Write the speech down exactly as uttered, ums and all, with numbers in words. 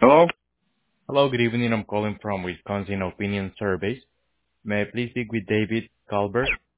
Hello? Hello, good evening. I'm calling from Wisconsin Opinion Surveys. May I please speak with David Kalberg?